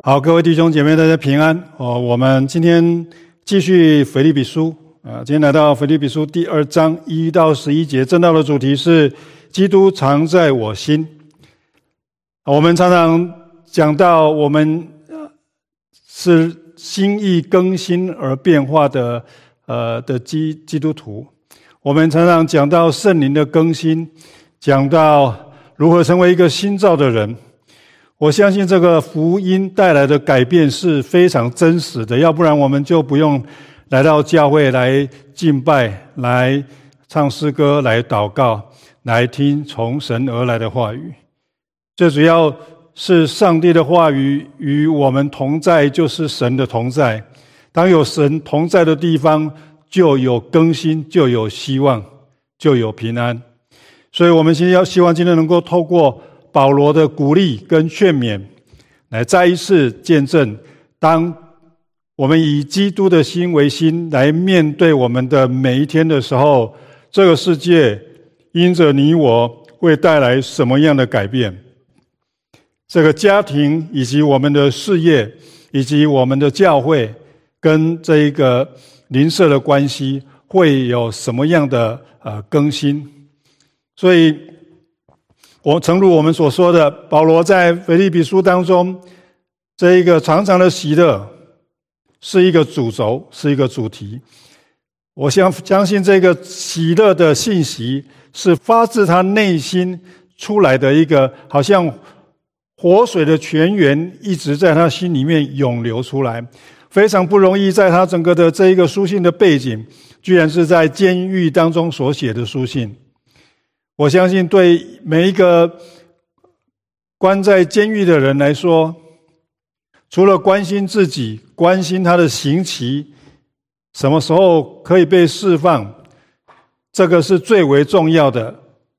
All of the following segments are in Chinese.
好，各位弟兄姐妹，大家平安。我们今天继续腓立比书今天来到腓立比书第2章1到11节，正道的主题是基督常在我心。我们常常讲到我们是心意更新而变化的基督徒，我们常常讲到圣灵的更新，讲到如何成为一个新造的人。我相信这个福音带来的改变是非常真实的，要不然我们就不用来到教会来敬拜，来唱诗歌，来祷告，来听从神而来的话语。最主要是上帝的话语与我们同在，就是神的同在。当有神同在的地方，就有更新，就有希望，就有平安。所以我们希望今天能够透过保罗的鼓励跟劝勉，来再一次见证，当我们以基督的心为心来面对我们的每一天的时候，这个世界因着你我会带来什么样的改变？这个家庭以及我们的事业以及我们的教会跟这一个邻舍的关系会有什么样的更新？所以诚如我们所说的，保罗在腓立比书当中，这一个常常的喜乐是一个主轴，是一个主题。我相信这个喜乐的信息是发自他内心出来的一个好像活水的泉源，一直在他心里面涌流出来。非常不容易，在他整个的这一个书信的背景，居然是在监狱当中所写的书信。我相信对每一个关在监狱的人来说，除了关心自己，关心他的刑期什么时候可以被释放，这个是最为重要的。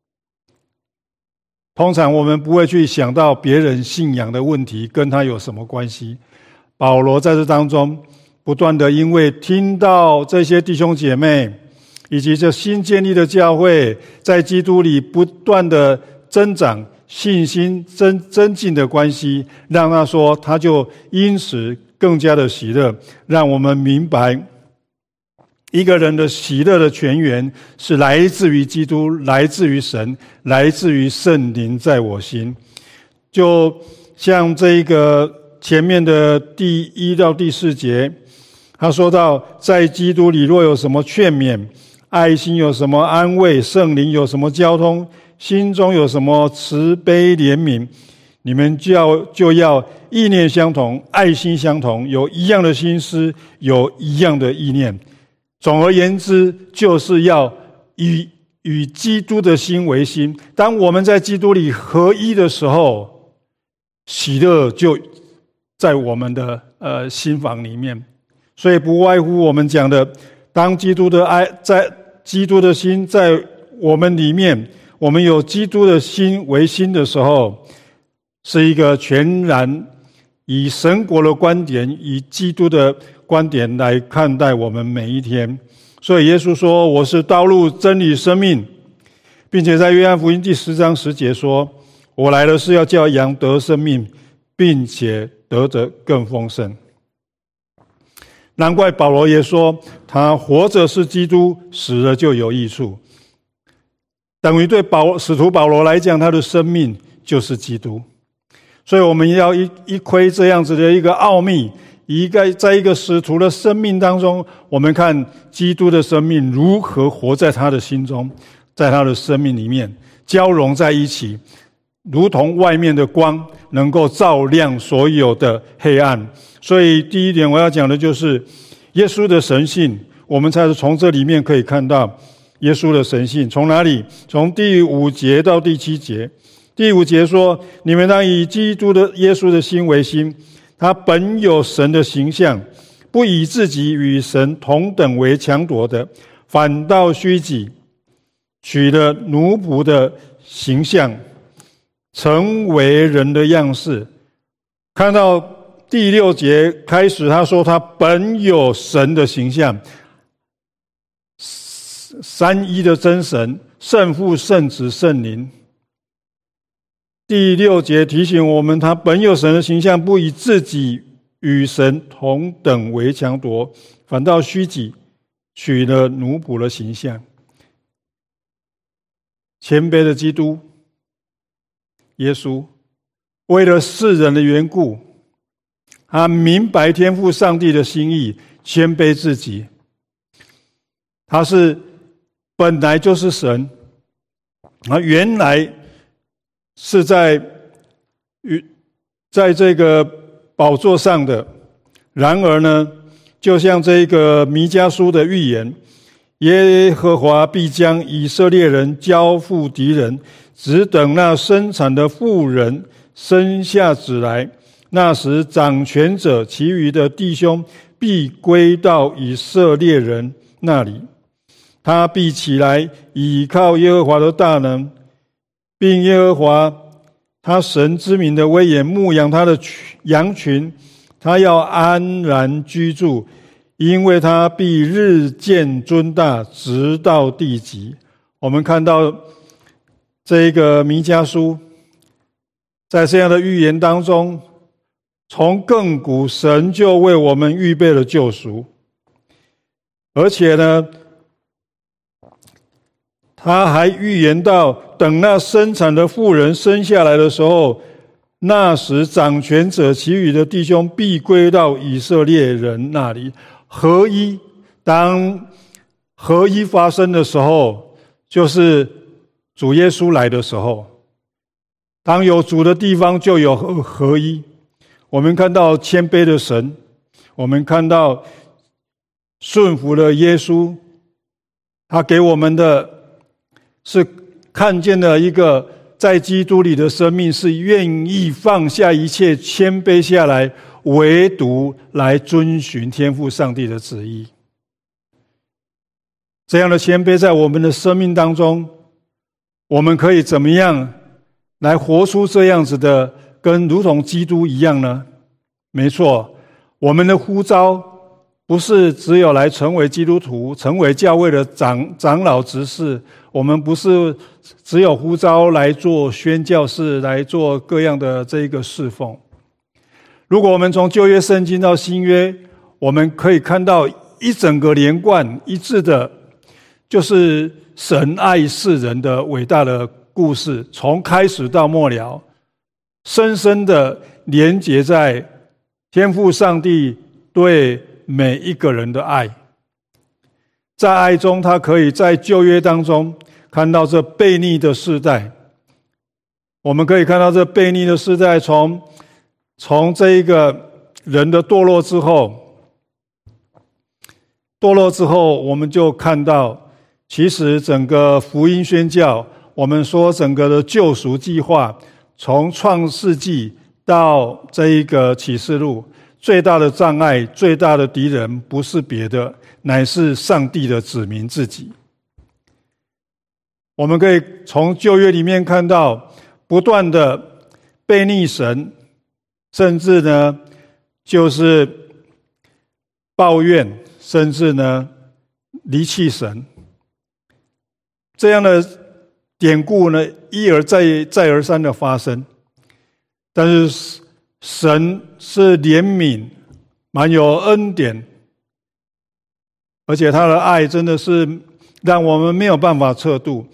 通常我们不会去想到别人信仰的问题跟他有什么关系。保罗在这当中不断的因为听到这些弟兄姐妹以及这新建立的教会在基督里不断的增长信心增进的关系，让他说他就因此更加的喜乐。让我们明白一个人的喜乐的泉源是来自于基督，来自于神，来自于圣灵在我心。就像这个前面的第1到第4节，他说到在基督里若有什么劝勉，爱心有什么安慰，圣灵有什么交通，心中有什么慈悲怜悯，你们就要意念相同，爱心相同，有一样的心思，有一样的意念。总而言之，就是要与基督的心为心。当我们在基督里合一的时候，喜乐就在我们的心房里面。所以不外乎我们讲的，当基督的爱在基督的心在我们里面，我们有基督的心为心的时候，是一个全然以神国的观点，以基督的观点来看待我们每一天。所以耶稣说，我是道路真理生命，并且在约翰福音第10章10节说，我来的是要叫羊得生命，并且得的更丰盛。难怪保罗也说，他活着是基督，死了就有益处。等于对使徒保罗来讲，他的生命就是基督。所以我们要一窥这样子的一个奥秘，在一个使徒的生命当中，我们看基督的生命如何活在他的心中，在他的生命里面交融在一起，如同外面的光能够照亮所有的黑暗。所以第一点我要讲的就是耶稣的神性，我们才是从这里面可以看到耶稣的神性。从哪里？从第5节到第7节。第5节说，你们当以基督的耶稣的心为心，他本有神的形象，不以自己与神同等为强夺的，反倒虚己，取了奴仆的形象，成为人的样式。看到第6节开始，他说他本有神的形象，三一的真神，圣父、圣子、圣灵。 第6节提醒我们，他本有神的形象，不以自己与神同等为强夺，反倒虚己，取了奴仆的形象。谦卑的基督耶稣，为了世人的缘故，他明白天父上帝的心意，谦卑自己。他本来就是神，原来是在这个宝座上的。然而呢，就像这个弥迦书的预言，耶和华必将以色列人交付敌人，只等那生产的妇人生下子来，那时掌权者其余的弟兄必归到以色列人那里。他必起来倚靠耶和华的大能，并耶和华他神之名的威严，牧养他的羊群。他要安然居住，因为他必日渐尊大，直到地极。我们看到这个弥迦书在这样的预言当中，从亘古神就为我们预备了救赎，而且呢，他还预言到，等那生产的妇人生下来的时候，那时掌权者其余的弟兄必归到以色列人那里。合一，当合一发生的时候，就是主耶稣来的时候。当有主的地方，就有合一。我们看到谦卑的神，我们看到顺服的耶稣，他给我们的是看见了一个在基督里的生命，是愿意放下一切，谦卑下来，唯独来遵循天父上帝的旨意。这样的谦卑在我们的生命当中，我们可以怎么样来活出这样子的，跟如同基督一样呢？没错，我们的呼召不是只有来成为基督徒，成为教会的长老执事，我们不是只有呼召来做宣教士，来做各样的这个侍奉。如果我们从旧约圣经到新约，我们可以看到一整个连贯一致的，就是神爱世人的伟大的故事，从开始到末了，深深的连结在天父上帝对每一个人的爱。在爱中，他可以在旧约当中看到这悖逆的世代，我们可以看到这悖逆的世代从这一个人的堕落之后，我们就看到，其实整个福音宣教，我们说整个的救赎计划，从创世纪到这一个启示录，最大的障碍，最大的敌人，不是别的，乃是上帝的子民自己。我们可以从旧约里面看到，不断的悖逆神，甚至呢，就是抱怨，甚至呢，离弃神。这样的典故呢，一而再而三的发生。但是神是怜悯，满有恩典，而且他的爱真的是让我们没有办法测度。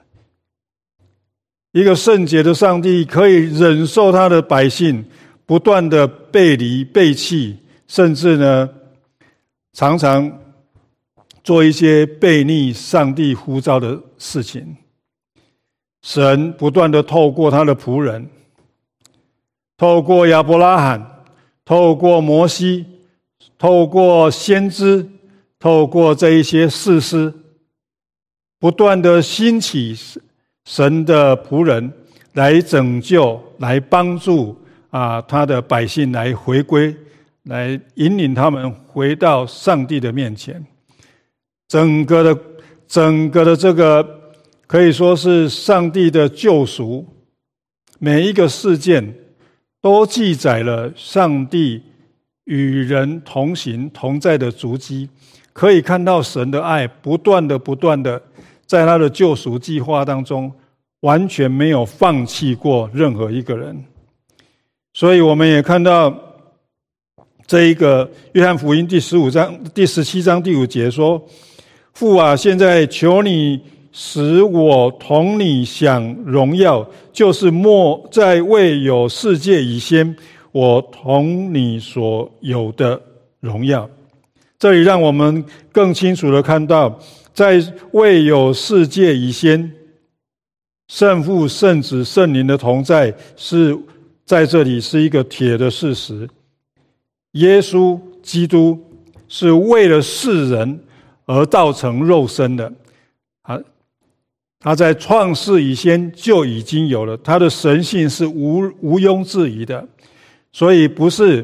一个圣洁的上帝可以忍受他的百姓不断的背离背弃，甚至呢常常做一些悖逆上帝呼召的事情。神不断的透过他的仆人，透过亚伯拉罕，透过摩西，透过先知，透过这一些士师，不断的兴起神的仆人来拯救，来帮助他的百姓来回归，来引领他们回到上帝的面前。整个的这个可以说是上帝的救赎，每一个事件都记载了上帝与人同行同在的足迹，可以看到神的爱不断的在他的救赎计划当中完全没有放弃过任何一个人。所以我们也看到这一个约翰福音第17章第5节说，父啊，现在求你使我同你享荣耀，就是在未有世界以先，我同你所有的荣耀。这里让我们更清楚地看到，在未有世界以先，圣父、圣子、圣灵的同在是在这里是一个铁的事实。耶稣基督是为了世人而道成肉身的，他在创世以前就已经有了，他的神性是毋庸置疑的。所以不是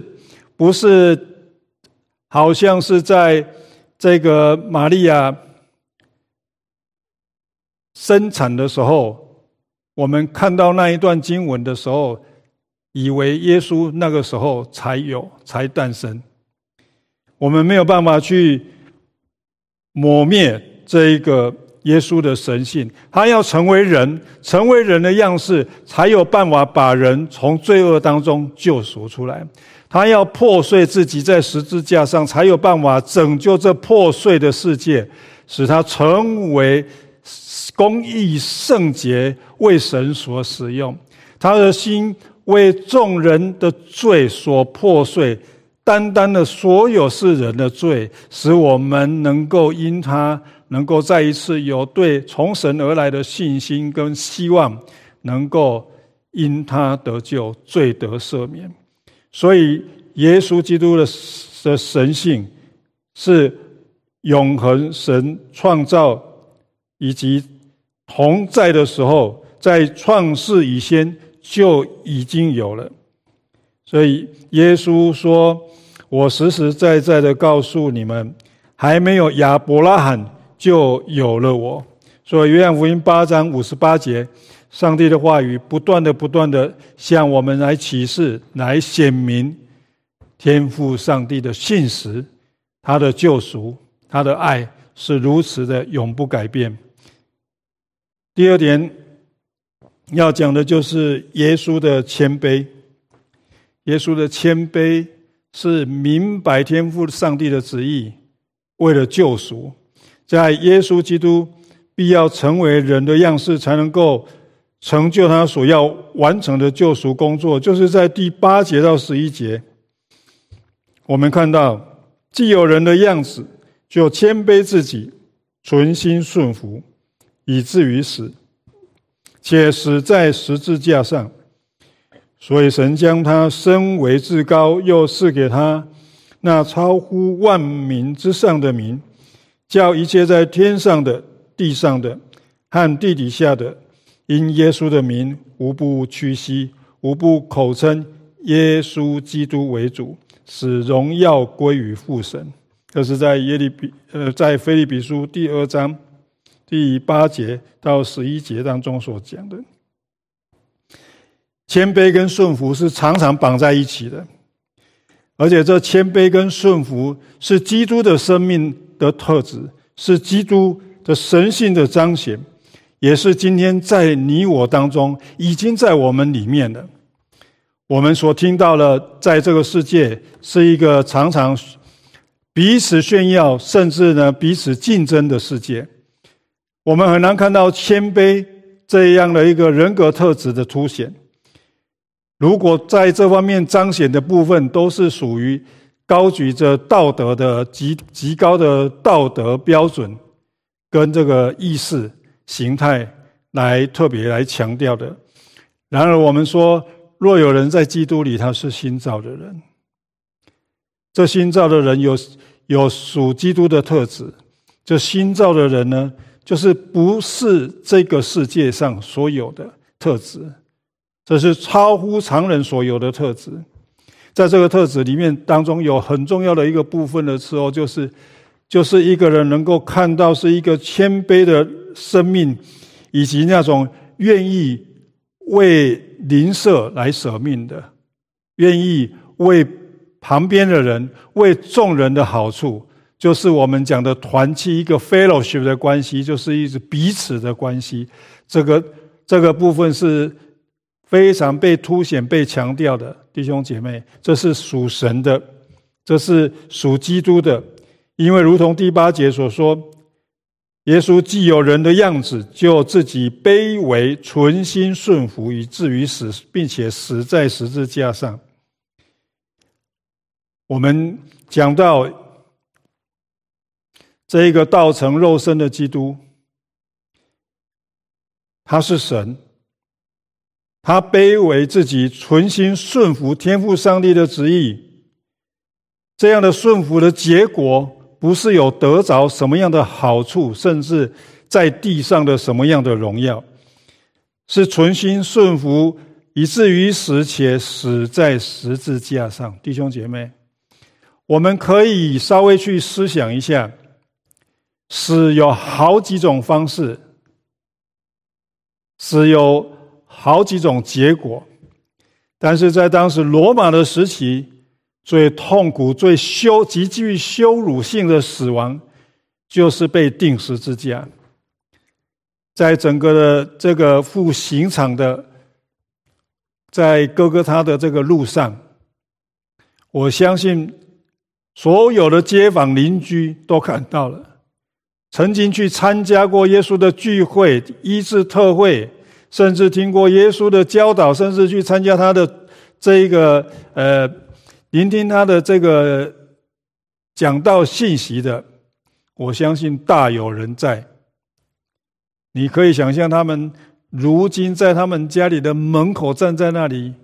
好像是在这个玛利亚生产的时候，我们看到那一段经文的时候，以为耶稣那个时候才诞生。我们没有办法去抹灭这一个耶稣的神性，他要成为人的样式，才有办法把人从罪恶当中救赎出来。他要破碎自己在十字架上，才有办法拯救这破碎的世界，使他成为公义圣洁，为神所使用。他的心为众人的罪所破碎，单单的所有世人的罪，使我们能够因他能够再一次有对从神而来的信心跟希望，能够因他得救，罪得赦免。所以耶稣基督的神性是永恒神创造以及同在的时候，在创世以前就已经有了。所以耶稣说，我实实在在的告诉你们，还没有亚伯拉罕就有了我。所以约翰福音8章58节，上帝的话语不断的向我们来启示，来显明天父上帝的信实，他的救赎，他的爱是如此的永不改变。第二点要讲的就是耶稣的谦卑。耶稣的谦卑是明白天父上帝的旨意，为了救赎，在耶稣基督必要成为人的样式，才能够成就他所要完成的救赎工作。就是在第8节到11节，我们看到既有人的样子，就谦卑自己，存心顺服，以至于死，且死在十字架上。所以神将他升为至高，又赐给他那超乎万民之上的名，叫一切在天上的、地上的和地底下的，因耶稣的名，无不屈膝，无不口称耶稣基督为主，使荣耀归于父神。这是在腓立比书第2章第8节到11节当中所讲的。谦卑跟顺服是常常绑在一起的，而且这谦卑跟顺服是基督的生命的特质，是基督的神性的彰显，也是今天在你我当中已经在我们里面了。我们所听到的，在这个世界是一个常常彼此炫耀，甚至呢彼此竞争的世界。我们很难看到谦卑这样的一个人格特质的凸显。如果在这方面彰显的部分都是属于高举着道德的极高的道德标准跟这个意识形态来特别来强调的，然而我们说，若有人在基督里，他是新造的人。这新造的人有属基督的特质。这新造的人呢，就是不是这个世界上所有的特质，这是超乎常人所有的特质。在这个特质里面当中，有很重要的一个部分的时候，就是一个人能够看到是一个谦卑的生命，以及那种愿意为邻舍来舍命的，愿意为旁边的人，为众人的好处，就是我们讲的团契，一个 fellowship 的关系，就是一直彼此的关系。这个这个部分是非常被凸显、被强调的，弟兄姐妹，这是属神的，这是属基督的。因为如同第8节所说，耶稣既有人的样子，就自己卑微，存心顺服，以至于死，并且死在十字架上。我们讲到这一个道成肉身的基督，他是神，他卑微自己，存心顺服天父上帝的旨意。这样的顺服的结果，不是有得着什么样的好处，甚至在地上的什么样的荣耀，是存心顺服，以至于死，且死在十字架上。弟兄姐妹，我们可以稍微去思想一下，死有好几种方式，死有好几种结果，但是在当时罗马的时期，最痛苦、极具羞辱性的死亡，就是被钉十字架。在整个的这个赴刑场的，在哥哥他的这个路上，我相信所有的街坊邻居都看到了，曾经去参加过耶稣的聚会、医治特会，甚至听过耶稣的教导，甚至去参加他的这一个聆听他的这个讲道信息的，我相信大有人在。你可以想象他们如今在他们家里的门口站在那里，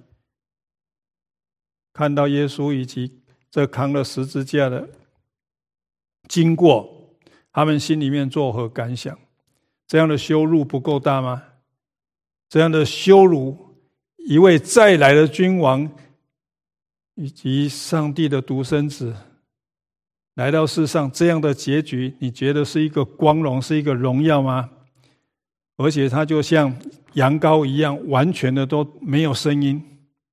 看到耶稣以及这扛了十字架的经过，他们心里面作何感想？这样的羞辱不够大吗？这样的羞辱，一位再来的君王以及上帝的独生子来到世上，这样的结局，你觉得是一个光荣，是一个荣耀吗？而且他就像羊羔一样，完全的都没有声音。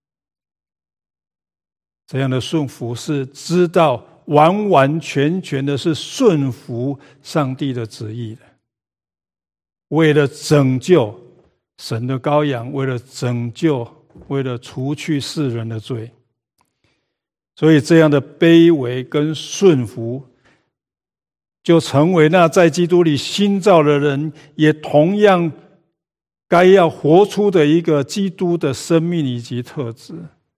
这样的顺服是知道完完全全的是顺服上帝的旨意的，为了拯救神的羔羊，为了拯救，为了除去世人的罪。所以这样的卑微跟顺服，就成为那在基督里新造的人也同样该要活出的一个基督的生命以及特质。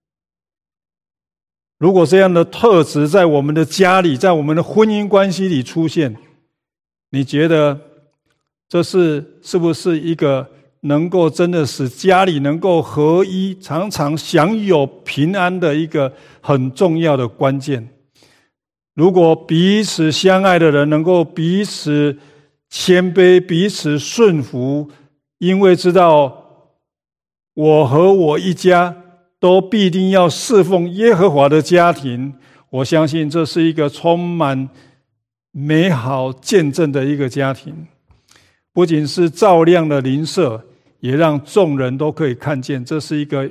如果这样的特质在我们的家里，在我们的婚姻关系里出现，你觉得这是不是一个能够真的使家里能够合一，常常享有平安的一个很重要的关键？如果彼此相爱的人能够彼此谦卑，彼此顺服，因为知道我和我一家都必定要侍奉耶和华的家庭，我相信这是一个充满美好见证的一个家庭，不仅是照亮了邻舍，也让众人都可以看见这是一个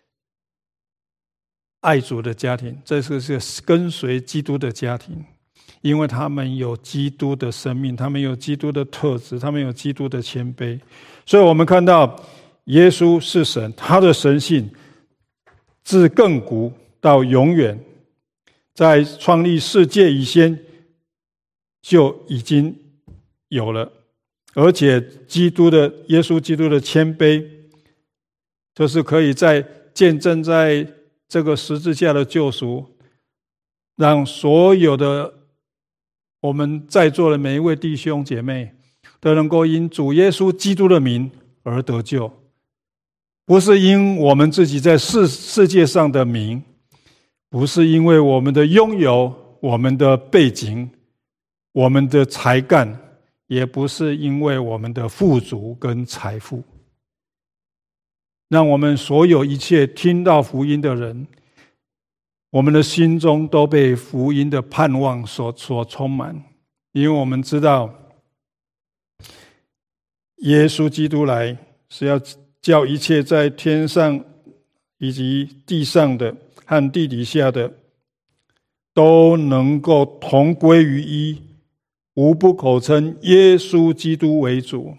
爱主的家庭，这是跟随基督的家庭，因为他们有基督的生命，他们有基督的特质，他们有基督的谦卑。所以我们看到耶稣是神，他的神性自亘古到永远，在创立世界以前就已经有了。而且耶稣基督的谦卑，就是可以在见证在这个十字架的救赎，让所有的我们在座的每一位弟兄姐妹都能够因主耶稣基督的名而得救，不是因我们自己在世界上的名，不是因为我们的拥有，我们的背景，我们的才干，也不是因为我们的富足跟财富。让我们所有一切听到福音的人，我们的心中都被福音的盼望所充满，因为我们知道耶稣基督来是要叫一切在天上以及地上的和地底下的都能够同归于一，无不口称耶稣基督为主。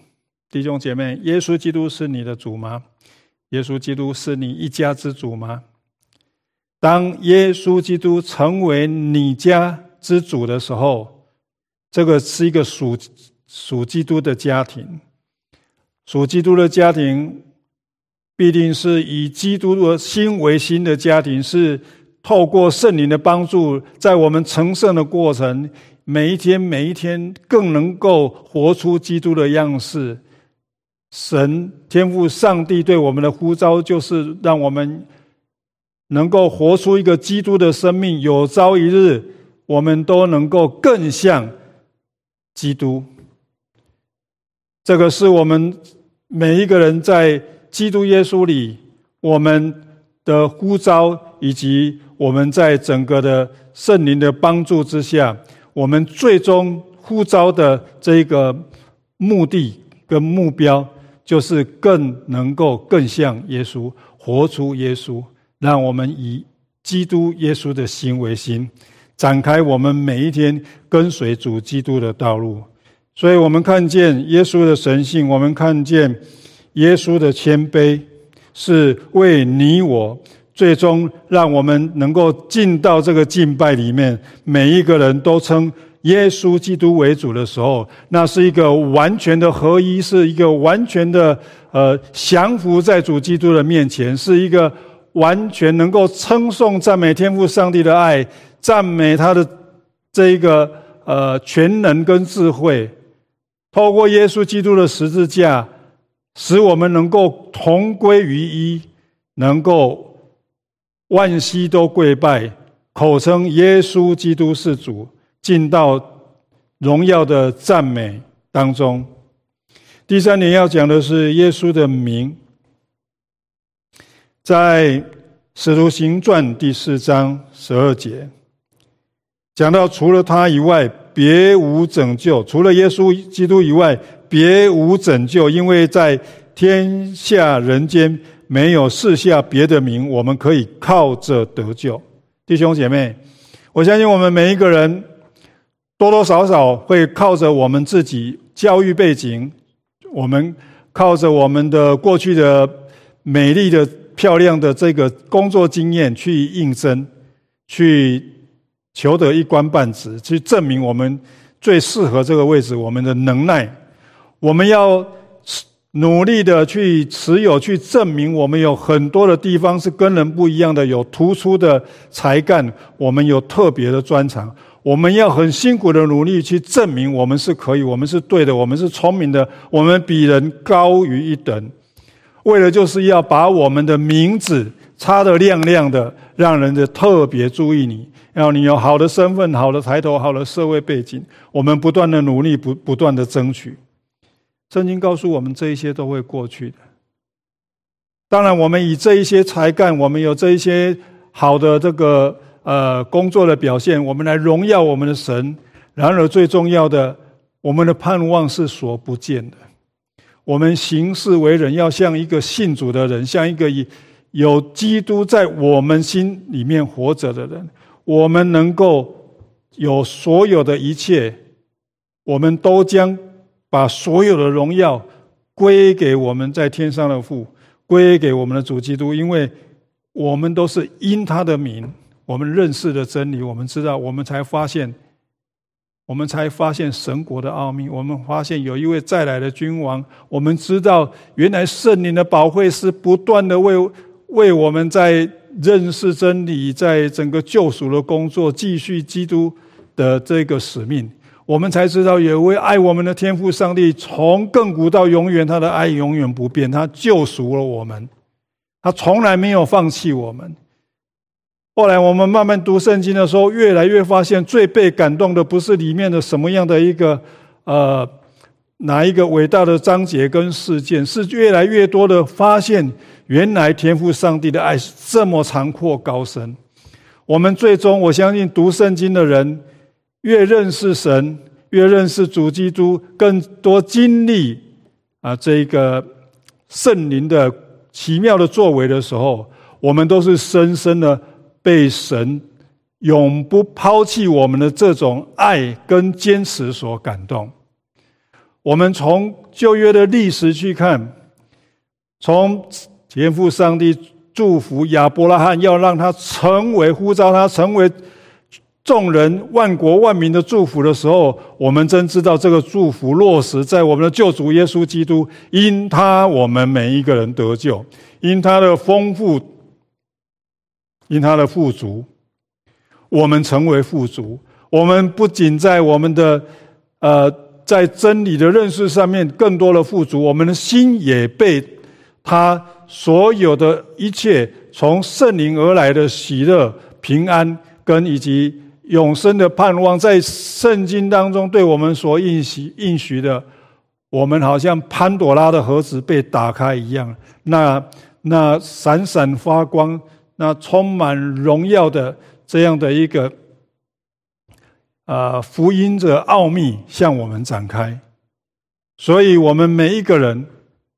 弟兄姐妹，耶稣基督是你的主吗？耶稣基督是你一家之主吗？当耶稣基督成为你家之主的时候，这个是一个属基督的家庭。属基督的家庭必定是以基督的心为心的家庭，是透过圣灵的帮助，在我们成圣的过程，每一天更能够活出基督的样式。神天父上帝对我们的呼召，就是让我们能够活出一个基督的生命，有朝一日我们都能够更像基督。这个是我们每一个人在基督耶稣里我们的呼召，以及我们在整个的圣灵的帮助之下，我们最终呼召的这个目的跟目标，就是更能够更像耶稣，活出耶稣，让我们以基督耶稣的心为心，展开我们每一天跟随主基督的道路。所以我们看见耶稣的神性，我们看见耶稣的谦卑，是为你我，最终让我们能够进到这个敬拜里面，每一个人都称耶稣基督为主的时候，那是一个完全的合一，是一个完全的降服在主基督的面前，是一个完全能够称颂赞美天父上帝的爱，赞美他的这一个全能跟智慧，透过耶稣基督的十字架，使我们能够同归于一，能够万膝都跪拜，口称耶稣基督是主，进到荣耀的赞美当中。第三点要讲的是耶稣的名。在使徒行传第4章12节讲到，除了他以外别无拯救，除了耶稣基督以外别无拯救，因为在天下人间没有赐下别的名，我们可以靠着得救。弟兄姐妹，我相信我们每一个人多多少少会靠着我们自己教育背景，我们靠着我们的过去的美丽的漂亮的这个工作经验去应征，去求得一官半职，去证明我们最适合这个位置，我们的能耐。我们要努力的去持有，去证明我们有很多的地方是跟人不一样的，有突出的才干，我们有特别的专长。我们要很辛苦的努力去证明我们是可以，我们是对的，我们是聪明的，我们比人高于一等。为了就是要把我们的名字擦得亮亮的，让人的特别注意你，要你有好的身份、好的抬头、好的社会背景。我们不断的努力，不断的争取。圣经告诉我们，这一些都会过去的。当然我们以这一些才干，我们有这一些好的这个工作的表现，我们来荣耀我们的神。然而最重要的，我们的盼望是所不见的。我们行事为人要像一个信主的人，像一个有基督在我们心里面活着的人。我们能够有所有的一切，我们都将把所有的荣耀归给我们在天上的父，归给我们的主基督。因为我们都是因他的名，我们认识了真理，我们知道，我们才发现神国的奥秘，我们发现有一位再来的君王，我们知道原来圣灵的保惠师不断的为我们在认识真理，在整个救赎的工作继续基督的这个使命。我们才知道有一位爱我们的天父上帝，从亘古到永远，他的爱永远不变，他救赎了我们，他从来没有放弃我们。后来我们慢慢读圣经的时候，越来越发现，最被感动的不是里面的什么样的一个哪一个伟大的章节跟事件，是越来越多的发现，原来天父上帝的爱是这么长阔高深。我们最终，我相信读圣经的人越认识神，越认识主基督，更多经历这个圣灵的奇妙的作为的时候，我们都是深深的被神永不抛弃我们的这种爱跟坚持所感动。我们从旧约的历史去看，从天父上帝祝福亚伯拉罕，要让他成为呼召他成为众人万国万民的祝福的时候，我们真知道这个祝福落实在我们的救主耶稣基督，因他我们每一个人得救，因他的丰富，因他的富足，我们成为富足。我们不仅在我们的在真理的认识上面更多的富足，我们的心也被他所有的一切从圣灵而来的喜乐、平安跟以及永生的盼望，在圣经当中对我们所应许的，我们好像潘朵拉的盒子被打开一样，那闪闪发光，那充满荣耀的这样的一个福音的奥秘向我们展开。所以我们每一个人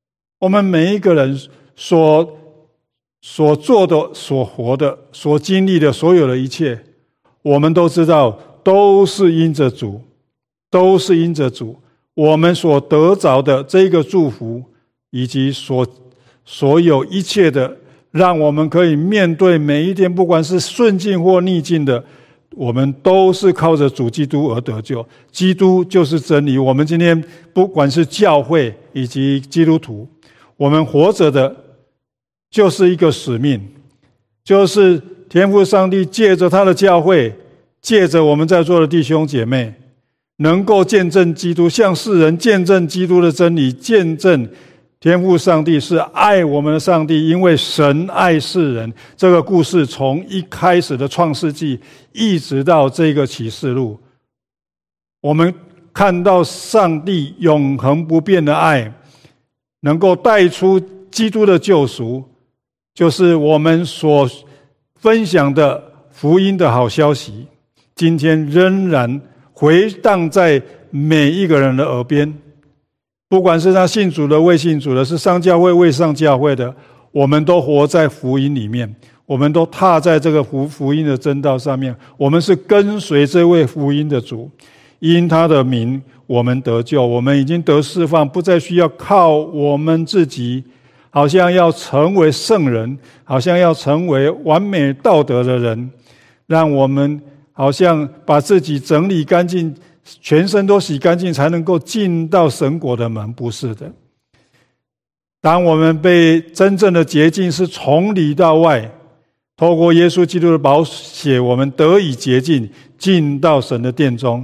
所做的、所活的、所经历的所有的一切，我们都知道都是因着主，都是因着主。我们所得着的这个祝福，以及所有一切的，让我们可以面对每一天，不管是顺境或逆境的，我们都是靠着主基督而得救。基督就是真理。我们今天不管是教会以及基督徒，我们活着的就是一个使命，就是天父上帝借着他的教会，借着我们在座的弟兄姐妹，能够见证基督，向世人见证基督的真理，见证天父上帝是爱我们的上帝，因为神爱世人。这个故事从一开始的创世纪一直到这个启示录，我们看到上帝永恒不变的爱能够带出基督的救赎，就是我们所分享的福音的好消息，今天仍然回荡在每一个人的耳边。不管是他信主的、未信主的，是上教会、未上教会的，我们都活在福音里面，我们都踏在这个福音的真道上面，我们是跟随这位福音的主，因他的名我们得救，我们已经得释放，不再需要靠我们自己，好像要成为圣人，好像要成为完美道德的人，让我们好像把自己整理干净，全身都洗干净才能够进到神国的门。不是的，当我们被真正的洁净，是从里到外，透过耶稣基督的宝血，我们得以洁净，进到神的殿中。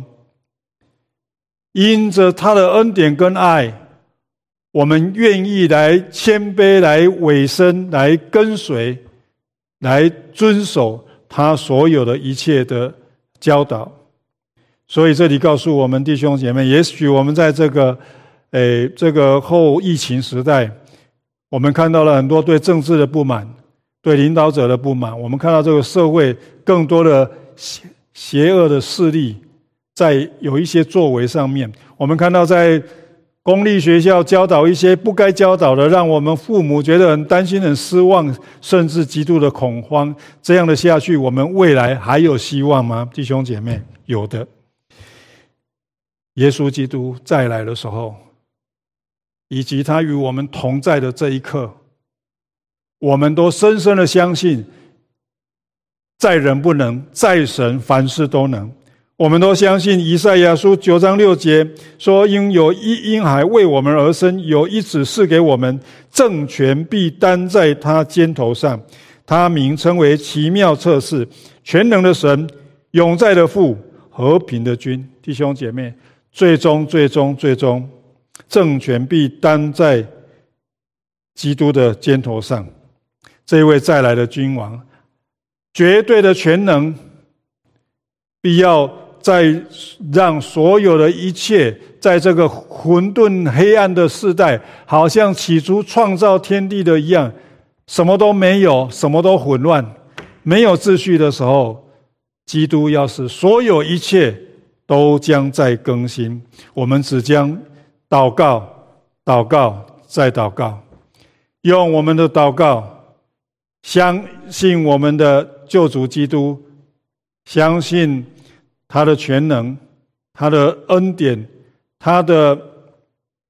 因着他的恩典跟爱，我们愿意来谦卑，来委身，来跟随，来遵守他所有的一切的教导。所以这里告诉我们弟兄姐妹，也许我们在这个后疫情时代，我们看到了很多对政治的不满，对领导者的不满，我们看到这个社会更多的邪恶的势力在有一些作为上面，我们看到在公立学校教导一些不该教导的，让我们父母觉得很担心、很失望，甚至极度的恐慌。这样的下去，我们未来还有希望吗？弟兄姐妹，有的。耶稣基督再来的时候，以及他与我们同在的这一刻，我们都深深的相信，在人不能，在神凡事都能。我们都相信以赛亚书9章6节说，因有一婴孩为我们而生，有一子赐给我们，政权必担在他肩头上，他名称为奇妙策士，全能的神，永在的父，和平的君。弟兄姐妹，最终政权必担在基督的肩头上。这一位再来的君王，绝对的全能，必要再让所有的一切，在这个混沌黑暗的世代，好像起初创造天地的一样，什么都没有，什么都混乱，没有秩序的时候，基督要使所有一切都将在更新。我们只将祷告再祷告，用我们的祷告相信我们的救主基督，相信他的全能，他的恩典，他的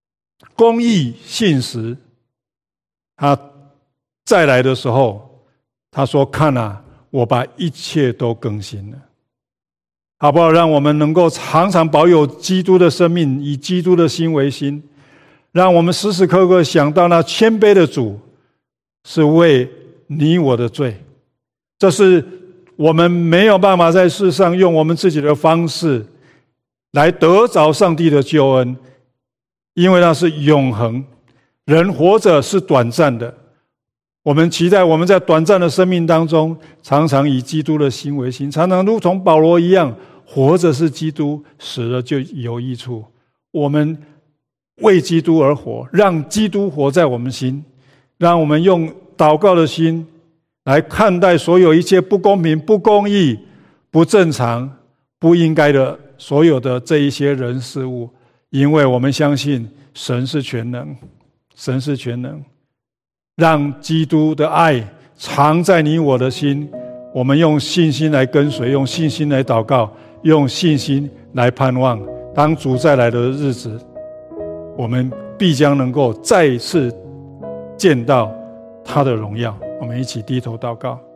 公义信实，他再来的时候，他说：“看啊，我把一切都更新了。”好不好？让我们能够常常保有基督的生命，以基督的心为心，让我们时时刻刻想到那谦卑的主是为你我的罪。这是我们没有办法在世上用我们自己的方式来得着上帝的救恩，因为那是永恒。人活着是短暂的，我们期待我们在短暂的生命当中，常常以基督的心为心，常常如同保罗一样，活着是基督，死了就有益处。我们为基督而活，让基督活在我们心，让我们用祷告的心来看待所有一切不公平、不公义、不正常、不应该的所有的这一些人事物，因为我们相信神是全能，神是全能。让基督的爱藏在你我的心，我们用信心来跟随，用信心来祷告，用信心来盼望，当主再来的日子，我们必将能够再一次见到他的荣耀。我们一起低头祷告。